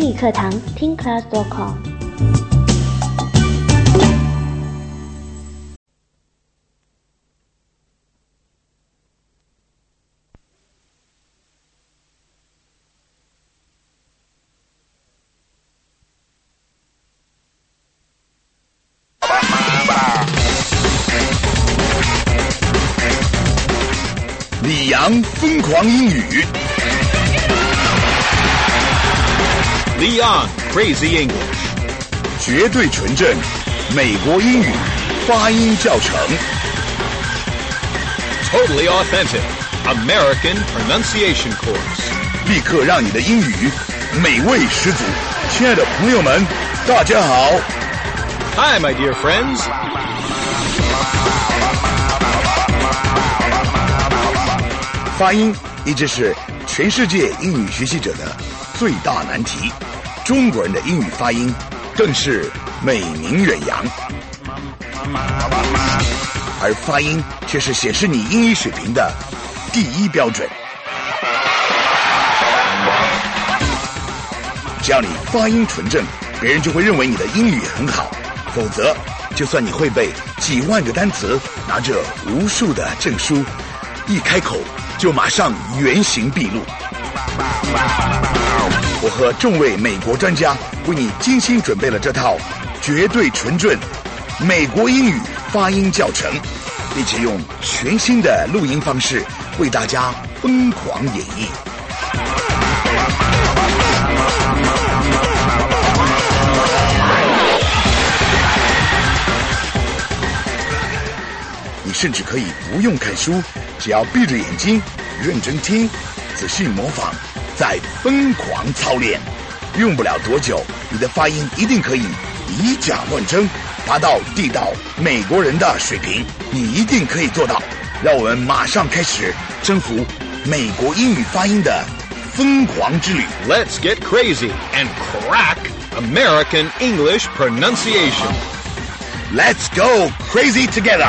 英语课堂听 class.com。 李阳疯狂英语 Leon Crazy English 绝对纯正美国英语发音教程 Totally authentic American pronunciation course 立刻让你的英语美味十足。亲爱的朋友们，大家好。 Hi, my dear friends. 发音一直是全世界英语学习者的最大难题，中国人的英语发音更是美名远扬，而发音却是显示你英语水平的第一标准。只要你发音纯正，别人就会认为你的英语很好，否则就算你会背几万个单词，拿着无数的证书，一开口就马上原形毕露。我和众位美国专家为你精心准备了这套绝对纯正美国英语发音教程，并且用全新的录音方式为大家疯狂演绎。你甚至可以不用看书，只要闭着眼睛认真听，仔细模仿，再疯狂操练，用不了多久，你的发音一定可以以假乱真，达到地道美国人的水平。你一定可以做到。让我们马上开始征服美国英语发音的疯狂之旅。 Let's get crazy and crack American English pronunciation. Let's go crazy together.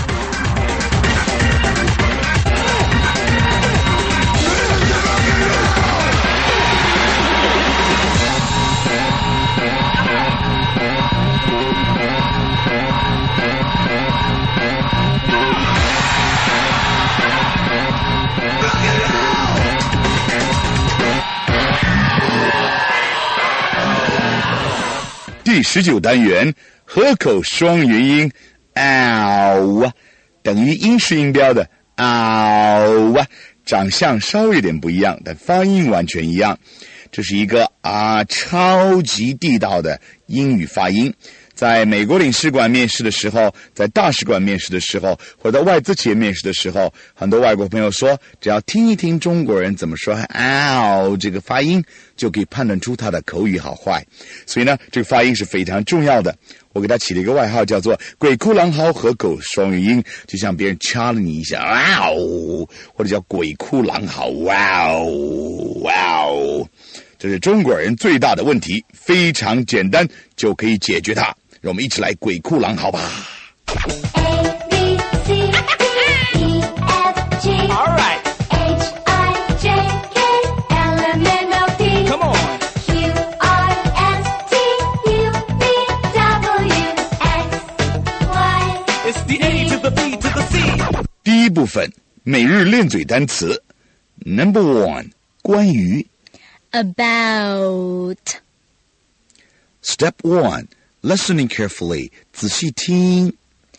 第19单元合口双元音 ow 等于英式音标的 ow， 长相稍微有点不一样，但发音完全一样。这是一个超级地道的英语发音。在美国领事馆面试的时候，在大使馆面试的时候，或者在外资企业面试的时候，很多外国朋友说，只要听一听中国人怎么说 ow 这个发音，就可以判断出他的口语好坏。所以呢，这个发音是非常重要的。我给他起了一个外号，叫做鬼哭狼嚎合口双元音，就像别人掐了你一下 ow， 或者叫鬼哭狼嚎 wow wow。这是中国人最大的问题，非常简单就可以解决它。让我们一起来鬼哭狼嚎吧。 A, B, C, D, E, F, G All right. H, I, J, K, L, M, N, O, P Come on. Q, R, S, T, U, V, W, X, Y It's the A to the B to the C. 第一部分每日练嘴单词 Number 1 关于 About Step 1 Listening carefully 仔细听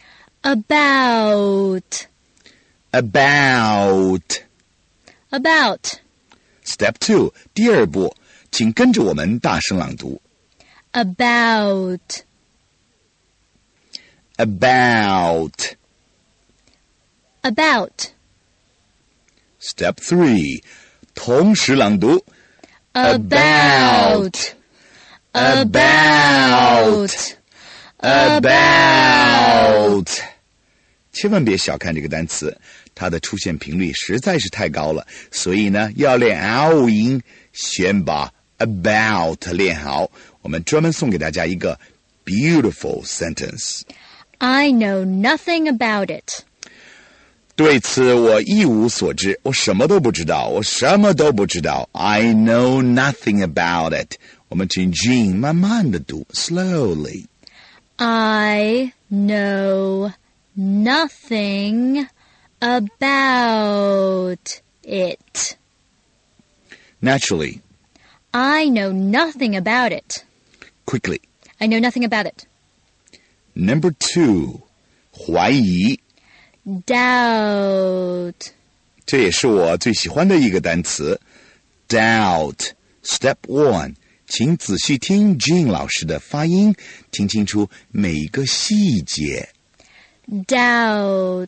About Step 2 第二步请跟着我们大声朗读 About Step 3同时朗读 About 千万别小看这个单词，它的出现频率实在是太高了，所以呢，要练 ow 音，先把 about 练好。我们专门送给大家一个 beautiful sentence。 I know nothing about it. 对此我一无所知，我什么都不知道，我什么都不知道。I know nothing about it. 我们请 Jean 慢慢的读 slowly. I know nothing about it. Naturally, I know nothing about it. quickly. I know nothing about it. Number 2, 怀疑 Doubt. 这也是我最喜欢的一个单词 doubt. Step 1, 请仔细听 Jean 老师的发音，听清楚每一个细节。 Doubt.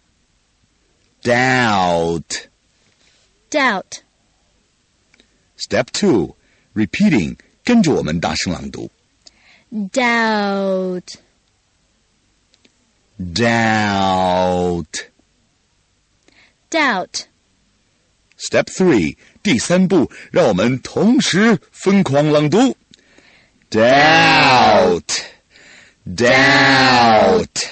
Doubt. Doubt. Step 2, repeating, 跟着我们大声朗读。 Doubt. Doubt. Doubt. Step 3, 第3步，让我们同时疯狂朗读。Doubt. Doubt.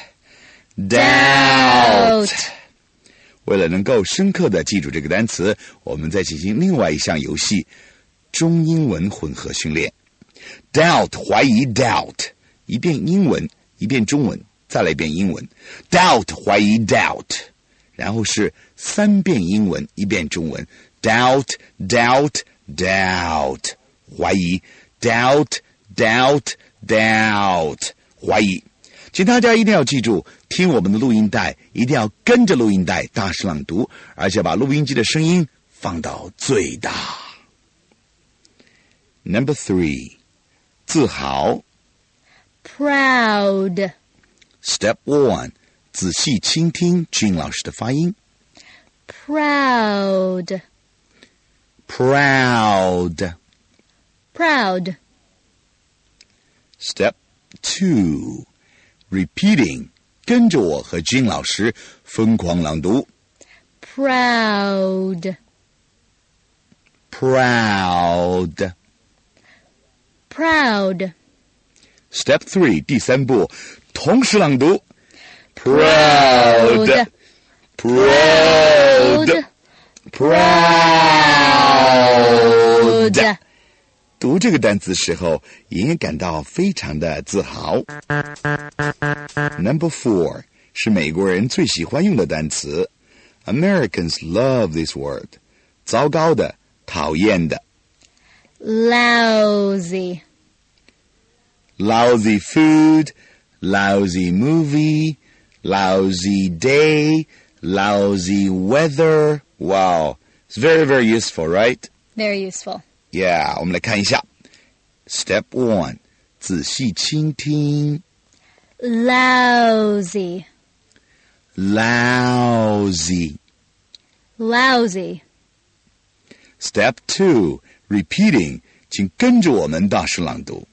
Doubt. 为了能够深刻地记住这个单词，我们再进行另外一项游戏，中英文混合训练。Doubt 怀疑 doubt， 一遍英文，一遍中文，再来一遍英文。Doubt 怀疑 doubt， 然后是3遍英文，一遍中文。Doubt, doubt, doubt， 怀疑 doubt, doubt, doubt， 怀疑。请大家一定要记住，听我们的录音带，一定要跟着录音带大声朗读，而且把录音机的声音放到最大。Number 3, 自豪 Proud. Step 1, 仔细倾听 Jean 老师的发音。 Proud. Proud. Proud. Step 2, repeating, 跟着我和 Jean 老师疯狂朗读。 Proud. Proud. Proud. Step 3, 第3步，同时朗读。Proud. Proud. Proud. 读这个单词时候，也应该感到非常的自豪。Number 4, 是美国人最喜欢用的单词。Americans love this word. 糟糕的，讨厌的。 Lousy. Lousy food, lousy movie, lousy day, lousy weather. Wow, it's very, very useful, right? Very useful. Yeah, 我们来看一下。Step 1, 仔细倾听。 Lousy. Lousy. Lousy. Step 2, repeating, 请跟着我们大声朗读。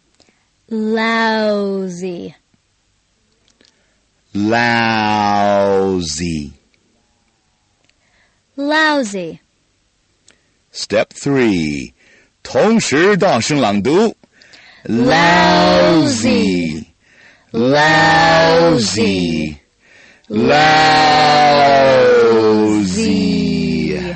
Lousy. Lousy. Lousy. Step 3, 同时大声朗读。 Lousy. Lousy. Lousy.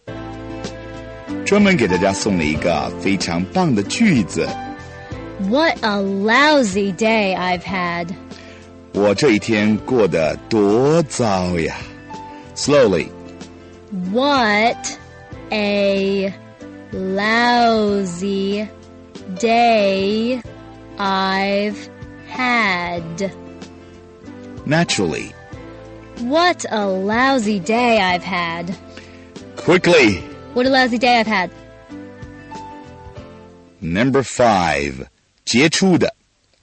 专门给大家送了一个非常棒的句子。 What a lousy day I've had. 我这一天过得多糟呀。Slowly. What a lousy day I've had. Naturally. What a lousy day I've had. Quickly. What a lousy day I've had. Number 5, 杰出的。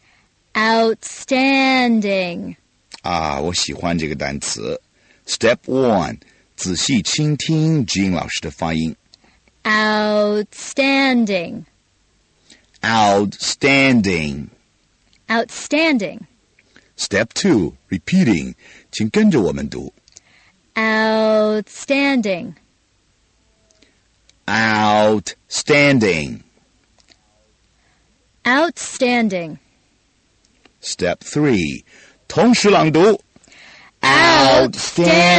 Outstanding. 我喜欢这个单词。Step 1, 仔细倾听 Jean 老师的发音。 Outstanding. Outstanding. Outstanding. Step 2, repeating, 请跟着我们读。 Outstanding. Outstanding. Outstanding. Step 3, 同时朗读。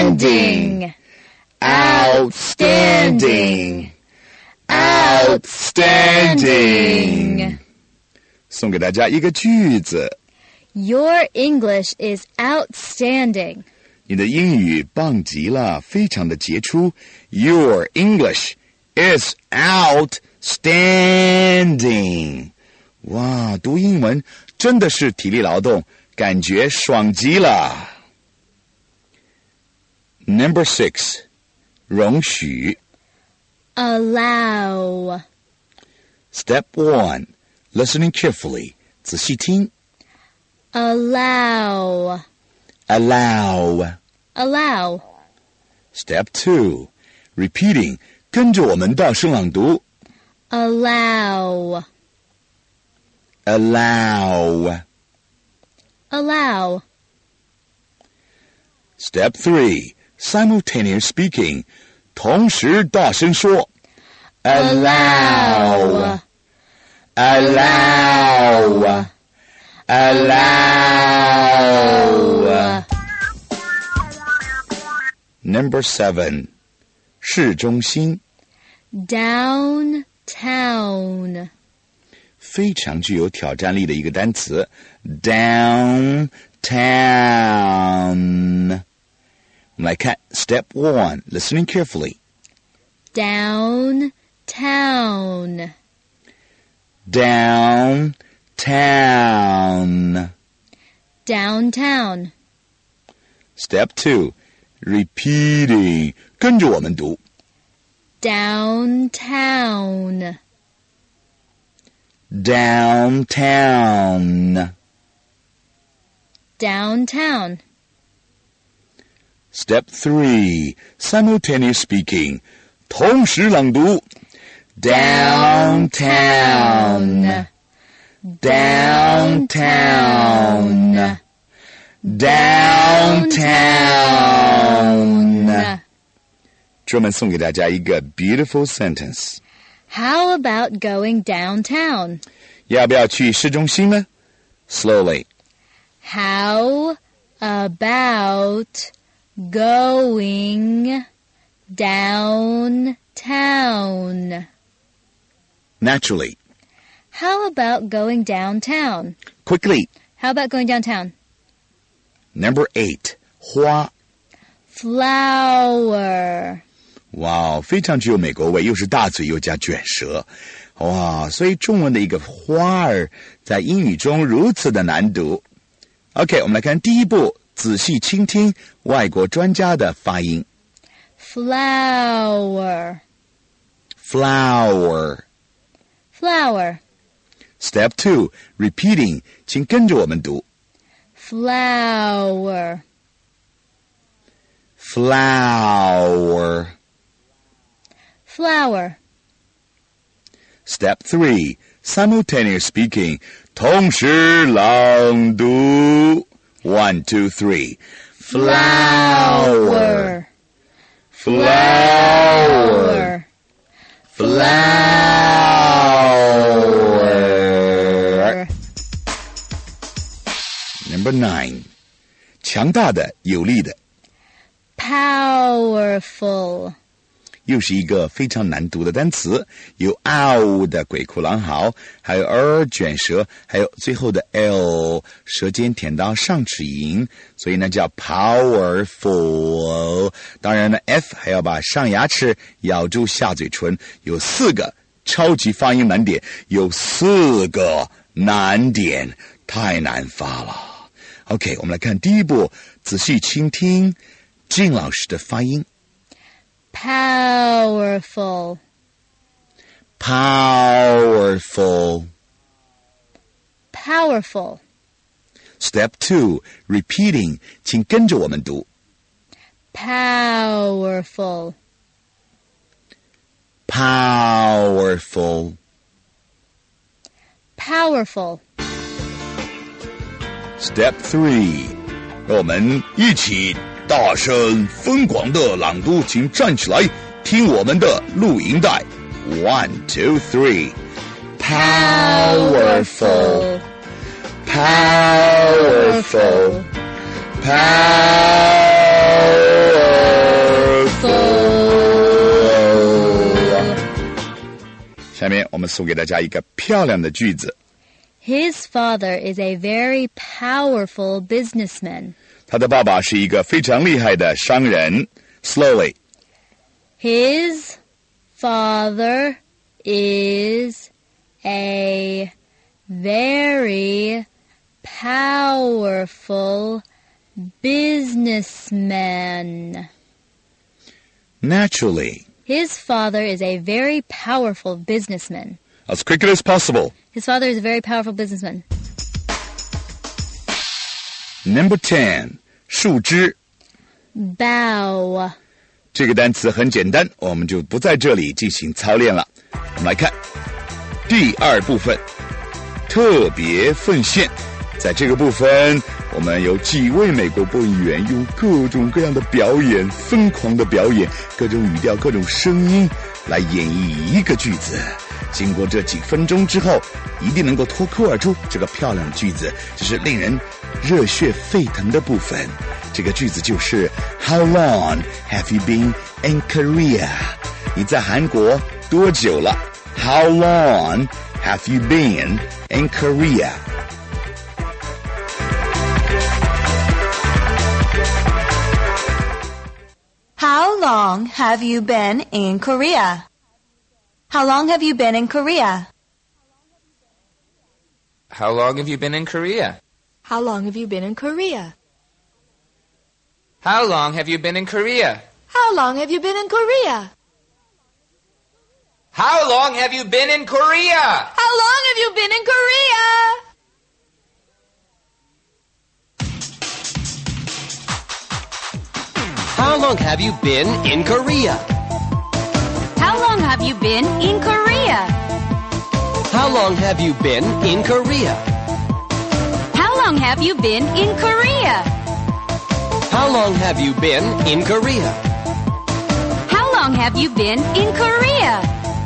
Outstanding. Outstanding. Outstanding. outstanding. 送给大家一个句子。 Your English is outstanding. 你的英语棒极了，非常的杰出。Your English is outstanding. 哇，读英文真的是体力劳动，感觉爽极了。Number 6, 容许。 Allow. Step 1, listening carefully. 仔细听。 Allow. Allow. Allow. Step 2, repeating. 跟着我们大声朗读。 Allow. Allow. Allow. Step 3, simultaneous speaking. 同时大声说。Allow. Allow. Allow. Number 7, 市中心。 Downtown. 非常具有挑战力的一个单词。Downtown. 我们来看 Step 1, listening carefully. Downtown. Downtown. Downtown. Step 2, repeating. 跟着我们读。 Downtown. Downtown. Downtown. Step 3, simultaneous speaking. 同时朗读。Downtown. Downtown. Downtown. 专门送给大家一个 beautiful sentence. How about going downtown? 要不要去市中心呢？ Slowly. How about going downtown? Naturally. How about going downtown? Quickly. How about going downtown? Number 8, 花。 Flower. 哇，非常具有美国味，又是大嘴又加卷舌。哇，所以中文的一个花儿在英语中如此的难读。OK， 我们来看第一步，仔细倾听外国专家的发音。 Flower. Flower. Flower. Step 2, repeating. 请跟着我们读。 Flower. Flower. Flower. Step 3, simultaneous speaking. 同时朗读。1, 2, 3. Flower. Flower. Flower. Number 9, 强大的，有力的。 Powerful. 又是一个非常难读的单词，有 ow 的鬼哭狼嚎，还有卷舌，还有最后的 l 舌尖舔到上齿龈，所以呢叫 powerful。当然呢 f 还要把上牙齿咬住下嘴唇，有4个超级发音难点，有4个难点，太难发了。OK， 我们来看第一步，仔细倾听Jing 老师的发音。 Powerful. Powerful. Powerful. Step 2, repeating. 请跟着我们读。 Powerful. Powerful. Powerful. Step 3, 让我们一起大声疯狂的朗读，请站起来听我们的录音带。1, 2, 3. Powerful. Powerful. Powerful. 下面我们送给大家一个漂亮的句子。 His father is a very powerful businessman. 他的爸爸是一个非常厉害的商人。Slowly. His father is a very powerful businessman. Naturally. His father is a very powerful businessman. As quickly as possible. His father is a very powerful businessman. Number 10. 树枝。 Bow. 这个单词很简单，我们就不在这里进行操练了。我们来看第二部分，特别奉献。在这个部分，我们有几位美国播音员用各种各样的表演，疯狂的表演，各种语调、各种声音来演绎一个句子。经过这几分钟之后，一定能够脱口而出这个漂亮的句子，这是令人热血沸腾的部分。这个句子就是 How long have you been in Korea? 你在韩国多久了？ How long have you been in Korea? How long have you been in Korea? How long have you been in Korea? How long have you been in Korea? How long have you been in Korea? How long have you been in Korea? How long have you been in Korea? How long have you been in Korea? How long have you been in Korea? How long have you been in Korea? How long have you been in Korea? How long have you been in Korea? How long have you been in Korea? How long have you been in Korea? How long have you been in Korea?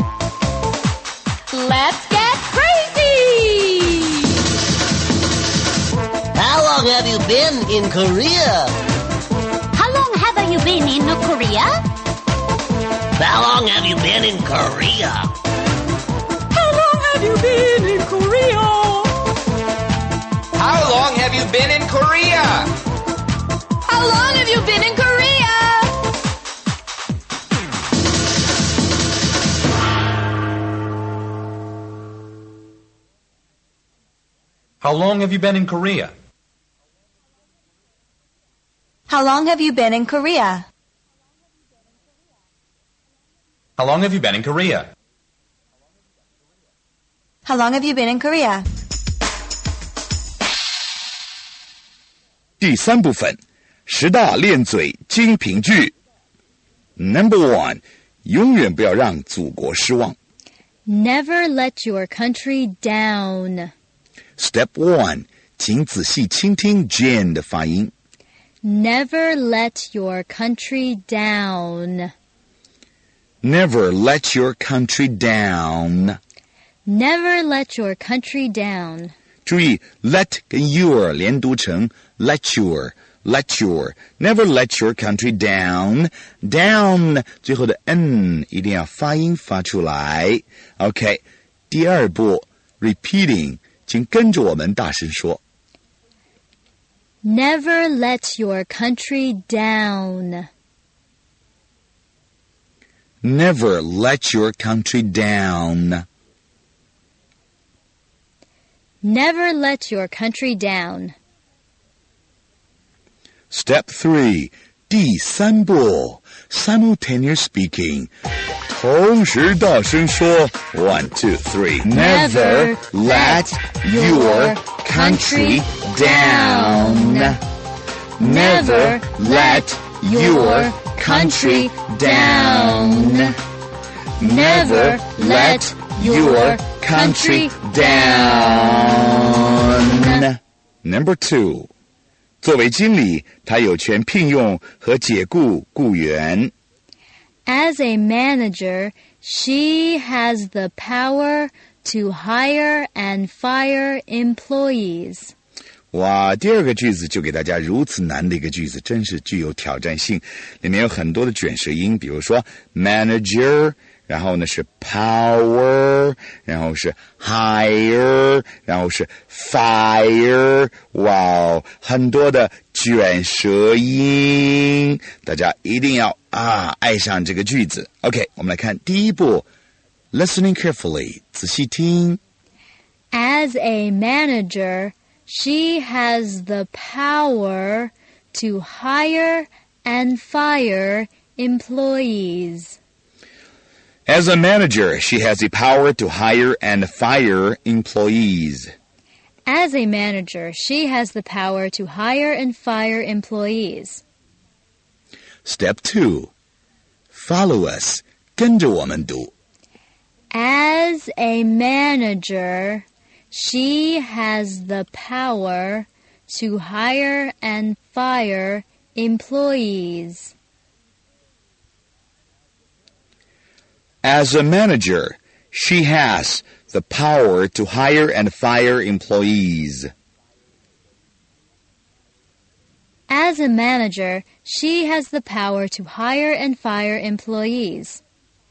Let's get crazy! How long have you been in Korea? How long have you been in Korea? How long have you been in Korea? How long have you been in Korea? How long have you been in Korea? How long have you been in Korea? How long have you been in Korea? How long have you been in Korea? How long have you been in Korea? How long have you been in Korea? 第三部分，10大练嘴精品句。Number 1， 永远不要让祖国失望。 Never let your country down. Step 1， 请仔细倾听 Jen 的发音。 Never let your country down. Never let your country down. Never let your country down. 注意 let 跟 your 连读成 let your never let your country down 最后的 n 一定要发音发出来。 OK， 第二步 repeating， 请跟着我们大声说。 Never let your country down. Never let your country down. Never let your country down. Step 3， 第三步 simultaneous speaking， 同时大声说 1, 2, 3 Never let your country down. Never let your country down. Never let your country down. Number 2， 作为经理，他有权聘用和解雇雇员。 As a manager, she has the power to hire and fire employees. 哇，第二个句子就给大家如此难的一个句子，真是具有挑战性。里面有很多的卷舌音，比如说 manager， 然后呢是 power， 然后是 higher， 然后是 fire。哇哦，很多的卷舌音，大家一定要爱上这个句子。 OK， 我们来看第一步， listening carefully， 仔细听。 As a manager, she has the power to hire and fire employees. As a manager, she has the power to hire and fire employees. As a manager, she has the power to hire and fire employees. Step 2. Follow us. 跟着我们读。 As a manager, she has the power to hire and fire employees. As a manager, she has the power to hire and fire employees. As a manager, she has the power to hire and fire employees.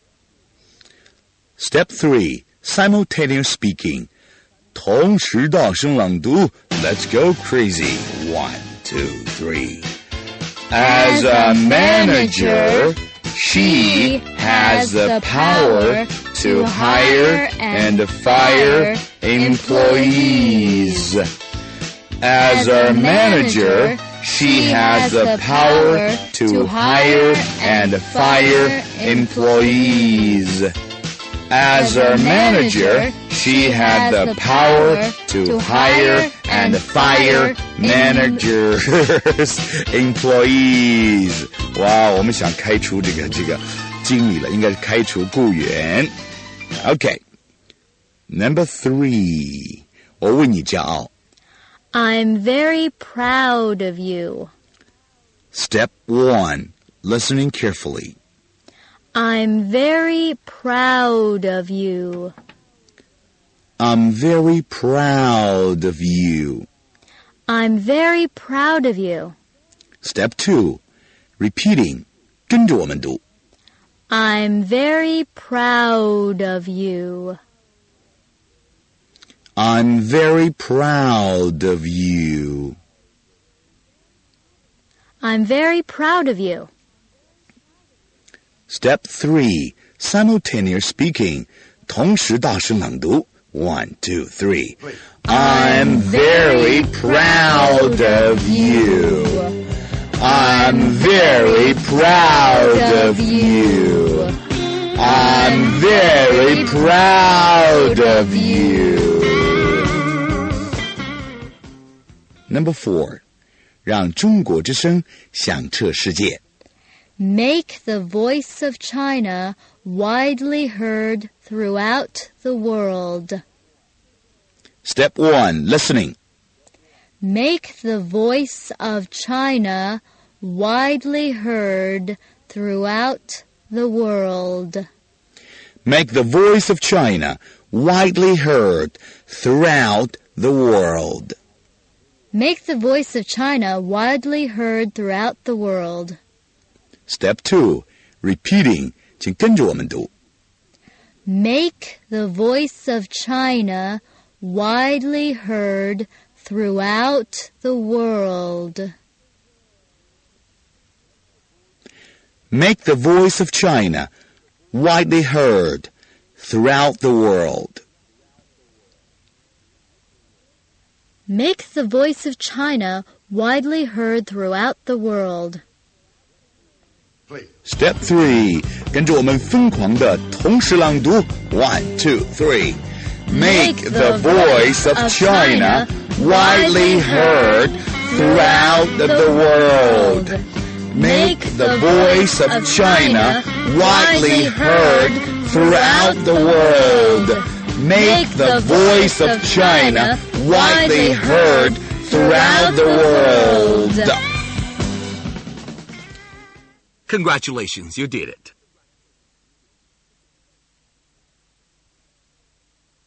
Step 3. Simultaneous speaking. 同时大声朗读。 Let's go crazy. 1, 2, 3. As a manager, she has the power to hire and fire employees. As a manager, she has the power to hire and fire employees. As a manager, she had the power to hire and fire managers, employees. 哇，我们想开除这个经理了，应该是开除雇员。Okay, number 3. 我为你骄傲。 I'm very proud of you. Step 1. Listening carefully. I'm very proud of you. I'm very proud of you. I'm very proud of you. Step 2. Repeating. 跟着我们读。 I'm very proud of you. I'm very proud of you. I'm very proud of you. Step 3. Simultaneous speaking. 同时大声朗读。 1, 2, 3. I'm very proud of you. I'm very proud of you. I'm very proud of you. Number 4. 让中国之声响彻世界。 Make the voice of China widely heard throughout the world. Step 1. Listening. Make the voice of China widely heard throughout the world. Make the voice of China widely heard throughout the world. Make the voice of China widely heard throughout the world. Step 2. Repeating. 请跟着我们读。 Make the voice of China widely heard throughout the world. Make the voice of China widely heard throughout the world. Make the voice of China widely heard throughout the world. Step 3. 跟着我们疯狂的同时朗读。 1, 2, 3. Make the voice of China widely heard throughout the world. Make the voice of China widely heard throughout the world. Make the voice of China widely heard throughout the world. Congratulations, you did it.